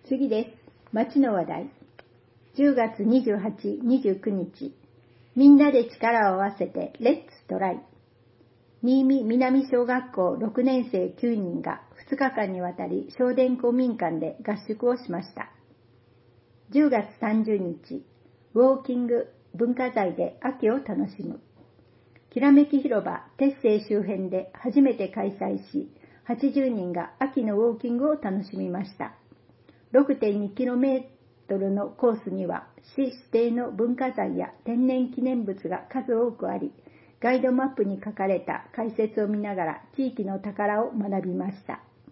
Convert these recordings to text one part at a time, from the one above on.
次です。町の話題。10月28、29日。みんなで力を合わせてレッツトライ。新見南小学校6年生9人が2日間にわたり小田公民館で合宿をしました。10月30日。ウォーキング文化財で秋を楽しむ。きらめき広場鉄西周辺で初めて開催し、80人が秋のウォーキングを楽しみました。6.2km のコースには市指定の文化財や天然記念物が数多くあり、ガイドマップに書かれた解説を見ながら地域の宝を学びました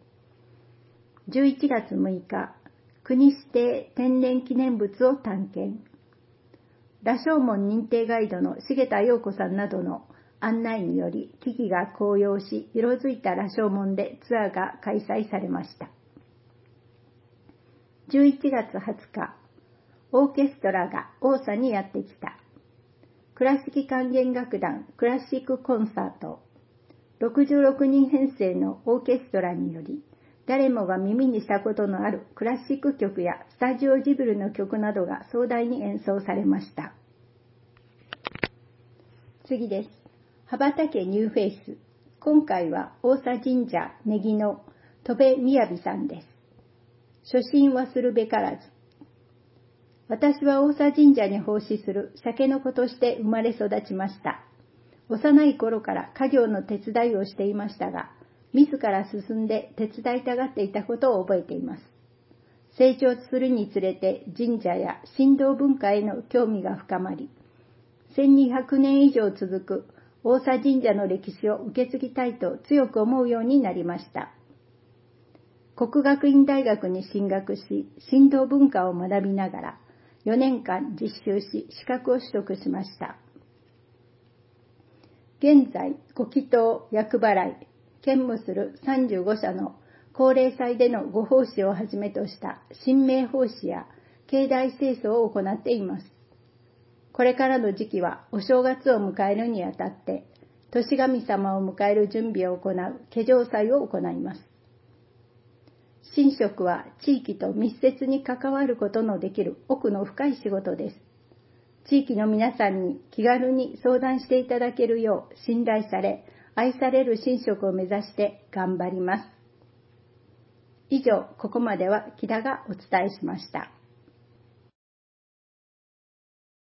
。11月6日、国指定天然記念物を探検。羅生門認定ガイドの重田陽子さんなどの案内により木々が紅葉し、色づいた羅生門でツアーが開催されました。11月20日、オーケストラが大佐にやってきた。倉敷管弦楽団クラシックコンサート。66人編成のオーケストラにより、誰もが耳にしたことのあるクラシック曲やスタジオジブリの曲などが壮大に演奏されました。次です。羽ばたけニューフェイス。今回は大佐神社ネギの戸部みやびさんです。初心はするべからず。私は大佐神社に奉仕する酒の子として生まれ育ちました。幼い頃から家業の手伝いをしていましたが、自ら進んで手伝いたがっていたことを覚えています。成長するにつれて神社や神道文化への興味が深まり、1200年以上続く大佐神社の歴史を受け継ぎたいと強く思うようになりました。國學院大学に進学し、神道文化を学びながら4年間実習し、資格を取得しました。現在、ご祈祷、厄払い、兼務する35社の高齢祭でのご奉仕をはじめとした神明奉仕や境内清掃を行っています。これからの時期はお正月を迎えるにあたって、年神様を迎える準備を行う化粧祭を行います。神職は地域と密接に関わることのできる奥の深い仕事です。地域の皆さんに気軽に相談していただけるよう信頼され、愛される神職を目指して頑張ります。以上、ここまでは木田がお伝えしました。